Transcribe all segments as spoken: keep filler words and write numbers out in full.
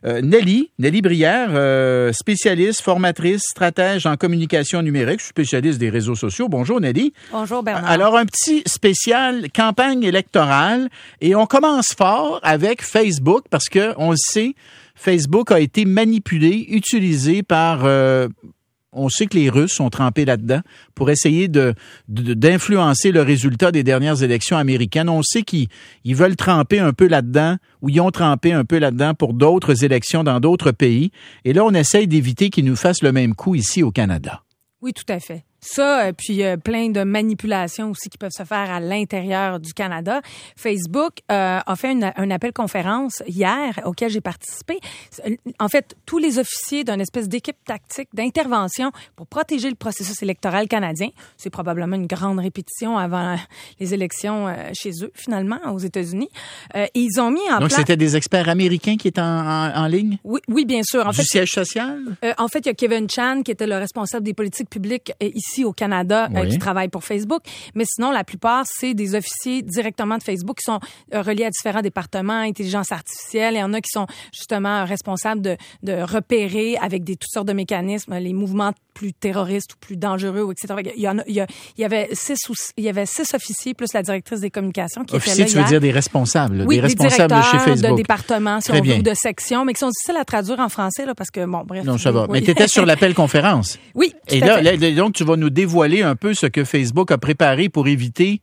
Euh, Nelly, Nelly Brière, euh, spécialiste, formatrice, stratège en communication numérique, spécialiste des réseaux sociaux. Bonjour Nelly. Bonjour Bernard. Alors, un petit spécial campagne électorale et on commence fort avec Facebook parce que on le sait, Facebook a été manipulé, utilisé par... Euh, on sait que les Russes sont trempés là-dedans pour essayer de, de d'influencer le résultat des dernières élections américaines. On sait qu'ils ils veulent tremper un peu là-dedans ou ils ont trempé un peu là-dedans pour d'autres élections dans d'autres pays. Et là, on essaye d'éviter qu'ils nous fassent le même coup ici au Canada. Oui, tout à fait. Ça, puis euh, plein de manipulations aussi qui peuvent se faire à l'intérieur du Canada. Facebook euh, a fait une, un appel conférence hier auquel j'ai participé. En fait, tous les officiers d'une espèce d'équipe tactique d'intervention pour protéger le processus électoral canadien. C'est probablement une grande répétition avant les élections euh, chez eux, finalement, aux États-Unis. Euh, et ils ont mis en Donc, place... c'était des experts américains qui étaient en, en, en ligne? Oui, oui, bien sûr. En du fait, siège social? Euh, en fait, il y a Kevin Chan qui était le responsable des politiques publiques euh, ici au Canada, oui. euh, qui travaille pour Facebook. Mais sinon, la plupart, c'est des officiers directement de Facebook qui sont euh, reliés à différents départements, intelligence artificielle. Il y en a qui sont justement responsables de, de repérer avec des toutes sortes de mécanismes les mouvements plus terroristes ou plus dangereux, et cetera. Il y en a, il y, a, il y avait six ou, il y avait six officiers plus la directrice des communications qui officiers, étaient là tu veux hier. dire des responsables, oui, des responsables des de chez Facebook. de départements, si Très on bien. veut, ou de sections, mais qui sont difficiles à traduire en français là, parce que bon, bref. Non, ça va. Oui. Mais tu étais sur l'appel conférence. Oui. Et là, là, donc, tu vas nous dévoiler un peu ce que Facebook a préparé pour éviter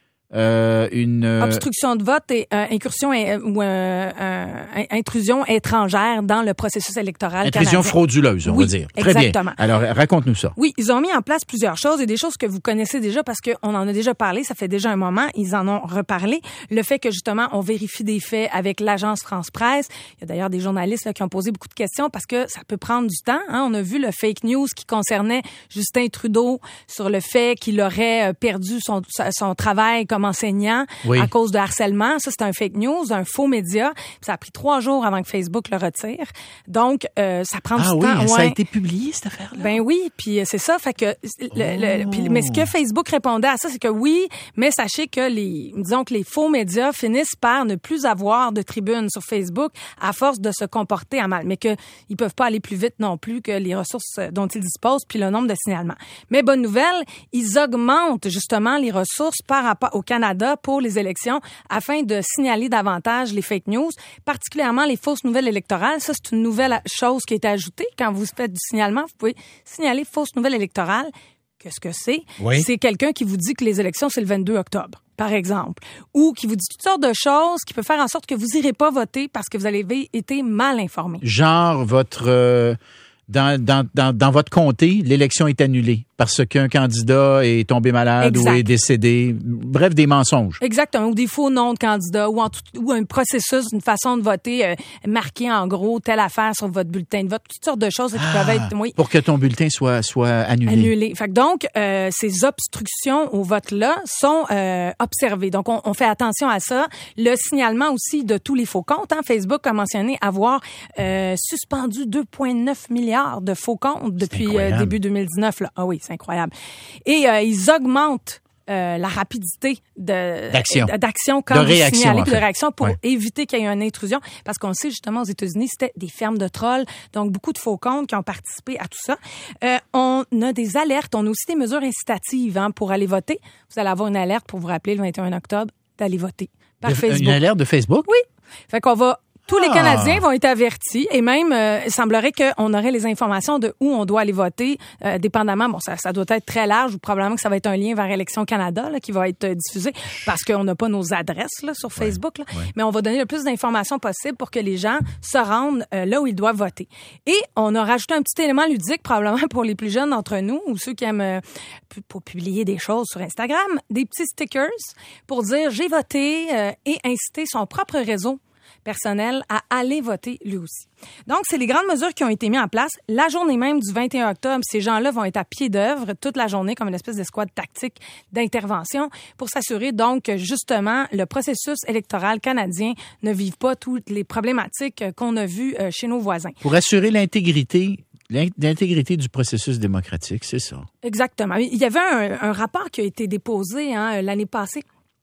euh, une... Euh... obstruction de vote et euh, incursion et, ou euh, euh, intrusion étrangère dans le processus électoral Intrusion canadien. frauduleuse, on oui, va dire. Très exactement. bien. Alors, raconte-nous ça. Oui, ils ont mis en place plusieurs choses et des choses que vous connaissez déjà parce qu'on en a déjà parlé, ça fait déjà un moment, ils en ont reparlé. Le fait que, justement, on vérifie des faits avec l'agence France-Presse. Il y a d'ailleurs des journalistes là, qui ont posé beaucoup de questions parce que ça peut prendre du temps. Hein. On a vu le fake news qui concernait Justin Trudeau sur le fait qu'il aurait perdu son, son travail comme enseignant oui. à cause de harcèlement. Ça, c'est un fake news, un faux média. Ça a pris trois jours avant que Facebook le retire. Donc, euh, ça prend ah du oui, temps. Ah oui, ouais. ça a été publié, cette affaire-là? Ben oui, puis c'est ça. Fait que, le, le, oh. puis, mais ce que Facebook répondait à ça, c'est que oui, mais sachez que les, disons que les faux médias finissent par ne plus avoir de tribune sur Facebook à force de se comporter à mal. Mais que ils peuvent pas aller plus vite non plus que les ressources dont ils disposent puis le nombre de signalements. Mais bonne nouvelle, ils augmentent justement les ressources par rapport au Canada pour les élections afin de signaler davantage les fake news, particulièrement les fausses nouvelles électorales. Ça, c'est une nouvelle chose qui a été ajoutée. Quand vous faites du signalement, vous pouvez signaler fausses nouvelles électorales. Qu'est-ce que c'est? Oui. C'est quelqu'un qui vous dit que les élections, c'est le vingt-deux octobre, par exemple. Ou qui vous dit toutes sortes de choses qui peuvent faire en sorte que vous irez pas voter parce que vous avez été mal informé. Genre, votre... Euh, dans, dans, dans, dans votre comté, l'élection est annulée parce qu'un candidat est tombé malade exact. Ou est décédé. Bref, des mensonges. Exactement. Ou des faux noms de candidats ou, en tout, ou un processus, une façon de voter euh, marqué en gros telle affaire sur votre bulletin de vote. Toutes sortes de choses qui ah, peuvent être... Oui, pour que ton bulletin soit, soit annulé. Annulé. Fait que donc, euh, ces obstructions au vote-là sont euh, observées. Donc, on, on fait attention à ça. Le signalement aussi de tous les faux comptes. Hein. Facebook a mentionné avoir euh, suspendu deux virgule neuf milliards de faux comptes depuis euh, début deux mille dix-neuf. Là. Ah oui, c'est incroyable. Et euh, ils augmentent euh, la rapidité de, d'action. d'action quand de vous réaction, signalez, en fait. de réaction pour ouais. éviter qu'il y ait une intrusion. Parce qu'on sait justement aux États-Unis, c'était des fermes de trolls, donc beaucoup de faux comptes qui ont participé à tout ça. Euh, on a des alertes, on a aussi des mesures incitatives hein, pour aller voter. Vous allez avoir une alerte pour vous rappeler le vingt et un octobre d'aller voter par de, Facebook. Une alerte de Facebook? Oui. Fait qu'on va... Tous les ah. Canadiens vont être avertis et même, euh, il semblerait qu'on aurait les informations de où on doit aller voter, euh, dépendamment, bon, ça, ça doit être très large ou probablement que ça va être un lien vers Élections Canada là, qui va être diffusé parce qu'on n'a pas nos adresses là, sur ouais. Facebook. Là. Ouais. Mais on va donner le plus d'informations possible pour que les gens se rendent euh, là où ils doivent voter. Et on a rajouté un petit élément ludique, probablement pour les plus jeunes d'entre nous ou ceux qui aiment euh, pour publier des choses sur Instagram, des petits stickers pour dire « j'ai voté euh, » et inciter son propre réseau personnel à aller voter lui aussi. Donc, c'est les grandes mesures qui ont été mises en place. La journée même du vingt et un octobre, ces gens-là vont être à pied d'œuvre toute la journée comme une espèce d'escouade tactique d'intervention pour s'assurer donc que, justement, le processus électoral canadien ne vive pas toutes les problématiques qu'on a vues chez nos voisins. Pour assurer l'intégrité L'intégrité du processus démocratique, c'est ça. Exactement. Il y avait un, un rapport qui a été déposé hein, l'année passée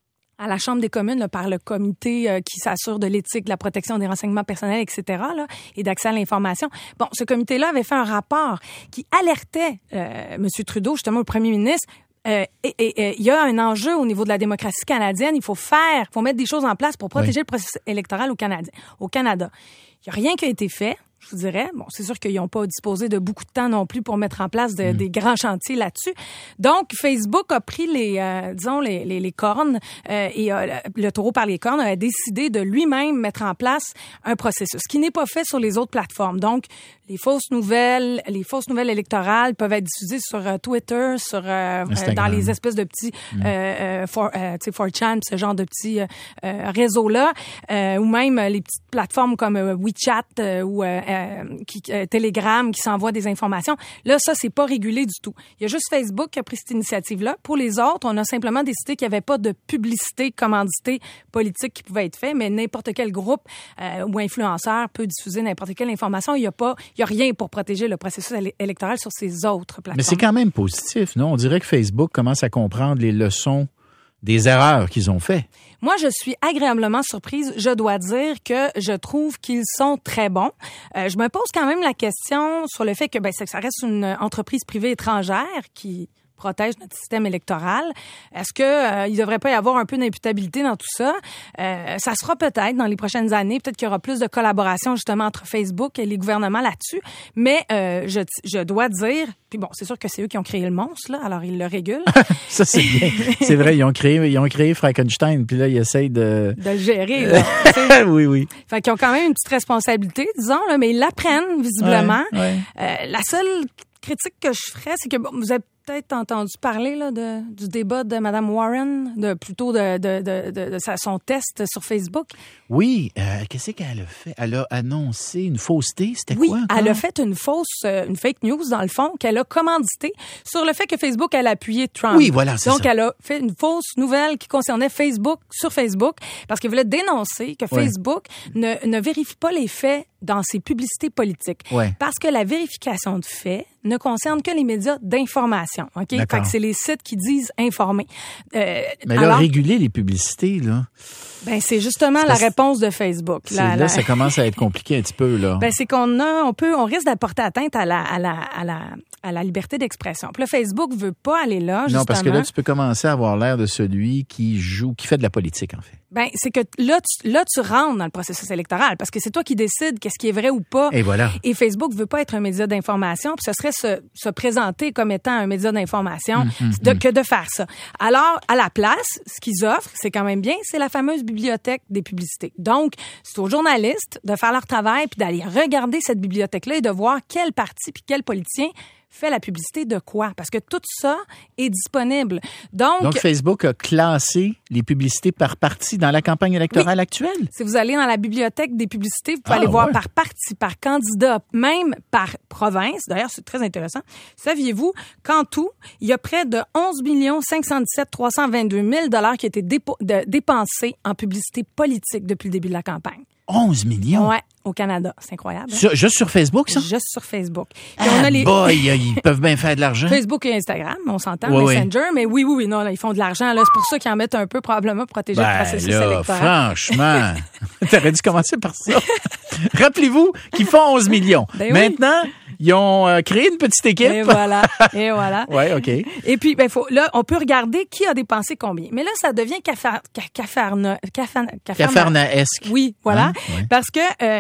à la Chambre des communes là, par le comité euh, qui s'assure de l'éthique, de la protection des renseignements personnels, et cetera, là, et d'accès à l'information. Bon, ce comité-là avait fait un rapport qui alertait euh, M. Trudeau, justement, le premier ministre. Euh, et il y a un enjeu au niveau de la démocratie canadienne. Il faut faire, il faut mettre des choses en place pour protéger oui. le processus électoral au Canada. Au Canada, il n'y a rien qui a été fait. Je vous dirais, bon, c'est sûr qu'ils n'ont pas disposé de beaucoup de temps non plus pour mettre en place de, mmh. des grands chantiers là-dessus. Donc, Facebook a pris les, euh, disons, les, les, les cornes euh, et euh, le taureau par les cornes a décidé de lui-même mettre en place un processus qui n'est pas fait sur les autres plateformes. Donc, les fausses nouvelles, les fausses nouvelles électorales peuvent être diffusées sur euh, Twitter, sur euh, euh, dans les espèces de petits, mmh. euh, for, euh, tu sais, four chan, ce genre de petits euh, réseaux-là, euh, ou même les petites plateformes comme euh, WeChat euh, ou euh, Euh, qui, euh, Telegram qui s'envoie des informations. Là, ça, c'est pas régulé du tout. Il y a juste Facebook qui a pris cette initiative-là. Pour les autres, on a simplement décidé qu'il n'y avait pas de publicité commanditée politique qui pouvait être faite, mais n'importe quel groupe euh, ou influenceur peut diffuser n'importe quelle information. Il n'y a pas, il y a rien pour protéger le processus électoral sur ces autres plateformes. Mais c'est quand même positif, non? On dirait que Facebook commence à comprendre les leçons des erreurs qu'ils ont fait. Moi, je suis agréablement surprise. Je dois dire que je trouve qu'ils sont très bons. Euh, je me pose quand même la question sur le fait que ben, ça reste une entreprise privée étrangère qui protège notre système électoral. Est-ce que euh, il devrait pas y avoir un peu d'imputabilité dans tout ça? Euh, ça sera peut-être dans les prochaines années. Peut-être qu'il y aura plus de collaboration justement entre Facebook et les gouvernements là-dessus. Mais euh, je, je dois dire, puis bon, c'est sûr que c'est eux qui ont créé le monstre, là, alors ils le régulent. Ça, c'est bien. C'est vrai, ils ont créé, ils ont créé Frankenstein, puis là, ils essayent de... De le gérer, là. Oui, oui. Fait qu'ils ont quand même une petite responsabilité, disons, là, mais ils l'apprennent, visiblement. Ouais, ouais. Euh, la seule critique que je ferais, c'est que bon, vous avez peut-être entendu parler là, de, du débat de Mme Warren, de, plutôt de, de, de, de, de sa, son test sur Facebook. Oui, euh, qu'est-ce qu'elle a fait? Elle a annoncé une fausseté, c'était oui, quoi? Oui, elle a fait une fausse, une fake news, dans le fond, qu'elle a commanditée sur le fait que Facebook allait appuyer Trump. Oui, voilà, c'est Donc, ça. elle a fait une fausse nouvelle qui concernait Facebook sur Facebook, parce qu'elle voulait dénoncer que ouais. Facebook ne, ne vérifie pas les faits dans ses publicités politiques. Ouais. Parce que la vérification de faits ne concerne que les médias d'information. OK? Fait que c'est les sites qui disent informer. Euh, Mais là, alors, réguler les publicités, là. Ben, c'est justement c'est la réponse de Facebook. La, là, la... ça commence à être compliqué un petit peu, là. Ben, c'est qu'on a, on peut, on risque d'apporter atteinte à la, à la, à la, à la liberté d'expression. Puis là, Facebook veut pas aller là, justement. Non, parce que là, tu peux commencer à avoir l'air de celui qui joue, qui fait de la politique, en fait. Ben, c'est que là, tu, là, tu rentres dans le processus électoral parce que c'est toi qui décides qu'est-ce qui est vrai ou pas. Et voilà. Et Facebook veut pas être un média d'information, puis ce serait se, se présenter comme étant un média d'information mmh, mmh, de, mmh. que de faire ça. Alors, à la place, ce qu'ils offrent, c'est quand même bien, c'est la fameuse bibliothèque des publicités. Donc, c'est aux journalistes de faire leur travail puis d'aller regarder cette bibliothèque-là et de voir quel parti puis quel politicien fait la publicité de quoi? Parce que tout ça est disponible. Donc, Donc Facebook a classé les publicités par parti dans la campagne électorale oui. actuelle? Si vous allez dans la bibliothèque des publicités, vous pouvez ah, aller voir ouais. par parti, par candidat, même par province. D'ailleurs, c'est très intéressant. Saviez-vous qu'en tout, il y a près de onze millions cinq cent dix-sept mille trois cent vingt-deux mille dollars qui ont été dépo- de, dépensés en publicité politique depuis le début de la campagne? onze millions? Ouais, au Canada. C'est incroyable. Hein? Sur, juste sur Facebook, ça? Juste sur Facebook. Et ah, on a les... boy, ils peuvent bien faire de l'argent. Facebook et Instagram, on s'entend, oui, Messenger, oui. mais oui, oui, oui, non, là, ils font de l'argent. Là, c'est pour ça qu'ils en mettent un peu, probablement, pour protéger ben, le processus là, électoral. Franchement, t'aurais dû commencer par ça. Rappelez-vous qu'ils font onze millions. Ben Maintenant, oui. ils ont euh, créé une petite équipe. Et voilà, et voilà. Ouais, OK. Et puis, ben, faut, là, on peut regarder qui a dépensé combien. Mais là, ça devient cafar, cafarna, cafar, cafarnaesque. Oui, voilà. Hein? Ouais. Parce que euh,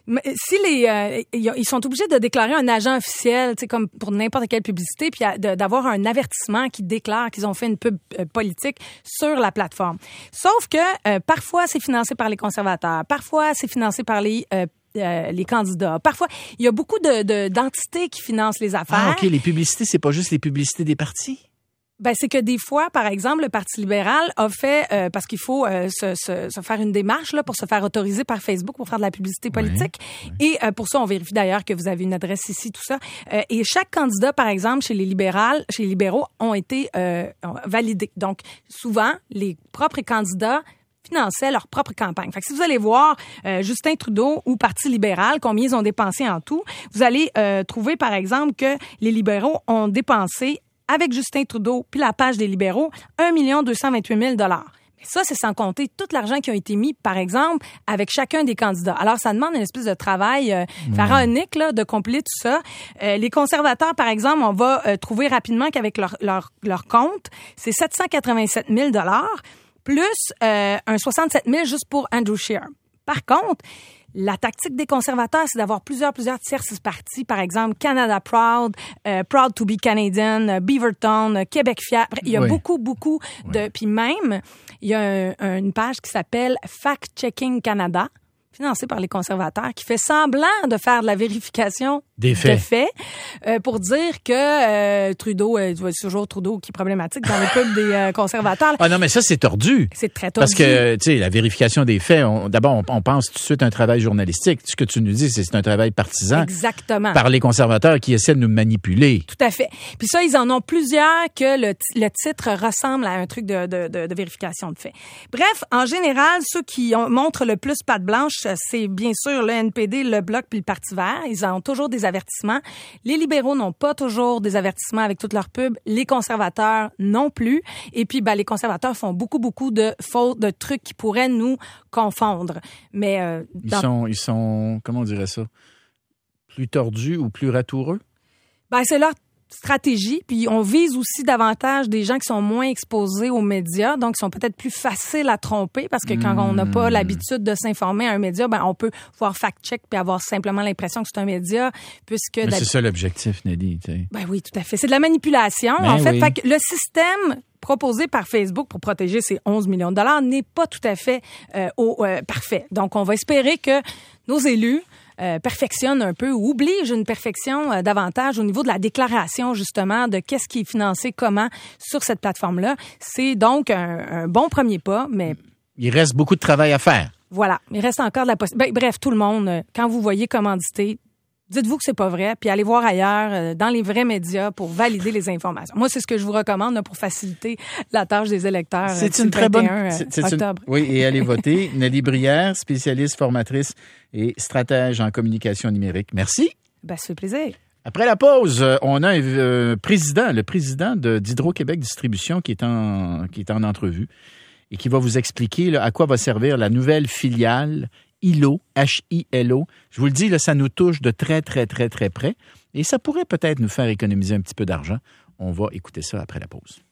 si les euh, ils sont obligés de déclarer un agent officiel, tu sais, comme pour n'importe quelle publicité, puis d'avoir un avertissement qui déclare qu'ils ont fait une pub euh, politique sur la plateforme. Sauf que euh, parfois, c'est financé par les conservateurs. Parfois, c'est financé par les euh, Euh, les candidats. Parfois, il y a beaucoup de, de, d'entités qui financent les affaires. Ah, OK. Les publicités, c'est pas juste les publicités des partis? Ben, c'est que des fois, par exemple, le Parti libéral a fait, euh, parce qu'il faut euh, se, se, se faire une démarche là pour se faire autoriser par Facebook pour faire de la publicité politique. Oui, oui. Et euh, pour ça, on vérifie d'ailleurs que vous avez une adresse ici, tout ça. Euh, et chaque candidat, par exemple, chez les libérales, chez les libéraux, ont été euh, validés. Donc, souvent, les propres candidats finançaient leur propre campagne. Fait que si vous allez voir euh, Justin Trudeau ou Parti libéral, combien ils ont dépensé en tout, vous allez euh, trouver, par exemple, que les libéraux ont dépensé, avec Justin Trudeau puis la page des libéraux, un million deux cent vingt-huit mille dollars. Mais Ça, c'est sans compter tout l'argent qui a été mis, par exemple, avec chacun des candidats. Alors, ça demande une espèce de travail euh, pharaonique là, de compiler tout ça. Euh, les conservateurs, par exemple, on va euh, trouver rapidement qu'avec leur, leur, leur compte, c'est sept cent quatre-vingt-sept mille dollars plus euh, un soixante-sept mille juste pour Andrew Scheer. Par contre, la tactique des conservateurs, c'est d'avoir plusieurs, plusieurs tierces partis. Par exemple, Canada Proud, euh, Proud to be Canadian, euh, Beaverton, euh, Québec fier. Il y a oui. beaucoup, beaucoup de... Oui. Puis même, il y a un, un, une page qui s'appelle Fact Checking Canada, financée par les conservateurs, qui fait semblant de faire de la vérification des faits, de faits euh, pour dire que euh, Trudeau, euh, c'est toujours Trudeau qui est problématique dans le peuple des euh, conservateurs. Ah non, mais ça, c'est tordu. C'est très tordu. Parce que, tu sais, la vérification des faits, on, d'abord, on, on pense tout de suite à un travail journalistique. Ce que tu nous dis, c'est que c'est un travail partisan. Exactement. Par les conservateurs qui essaient de nous manipuler. Tout à fait. Puis ça, ils en ont plusieurs que le, le titre ressemble à un truc de, de, de, de vérification de faits. Bref, en général, ceux qui ont, montrent le plus patte blanche, c'est bien sûr le N P D, le Bloc puis le Parti vert. Ils ont toujours des avertissements. Les libéraux n'ont pas toujours des avertissements avec toutes leurs pubs. Les conservateurs non plus. Et puis, ben, les conservateurs font beaucoup, beaucoup de fautes, de trucs qui pourraient nous confondre. Mais euh, dans... ils sont, ils sont, comment on dirait ça, plus tordus ou plus ratoureux? Ben, c'est leur stratégie, puis on vise aussi davantage des gens qui sont moins exposés aux médias, donc qui sont peut-être plus faciles à tromper, parce que quand mmh. on n'a pas l'habitude de s'informer à un média, ben on peut voir fact-check puis avoir simplement l'impression que c'est un média, puisque... Mais c'est ça l'objectif, Nelly. T'sais. Ben oui, tout à fait. C'est de la manipulation. Ben en fait, oui. fait que le système proposé par Facebook pour protéger ces onze millions de dollars n'est pas tout à fait euh, au, euh, parfait. Donc, on va espérer que nos élus Euh, perfectionne un peu ou oblige une perfection euh, davantage au niveau de la déclaration, justement, de qu'est-ce qui est financé comment sur cette plateforme-là. C'est donc un, un bon premier pas, mais... Il reste beaucoup de travail à faire. Voilà. Il reste encore de la possibilité. Ben, bref, tout le monde, euh, quand vous voyez commandité, dites-vous que c'est pas vrai, puis allez voir ailleurs, euh, dans les vrais médias, pour valider les informations. Moi, c'est ce que je vous recommande là, pour faciliter la tâche des électeurs. C'est euh, une très bonne... euh, c'est, c'est octobre. Une, oui, et allez voter. Nelly Brière, spécialiste, formatrice et stratège en communication numérique. Merci. Ben, ça fait plaisir. Après la pause, on a un euh, président, le président de, d'Hydro-Québec Distribution qui est en, qui est en entrevue et qui va vous expliquer là, à quoi va servir la nouvelle filiale H I L O, H I L O. Je vous le dis, là, ça nous touche de très, très, très, très près. Et ça pourrait peut-être nous faire économiser un petit peu d'argent. On va écouter ça après la pause.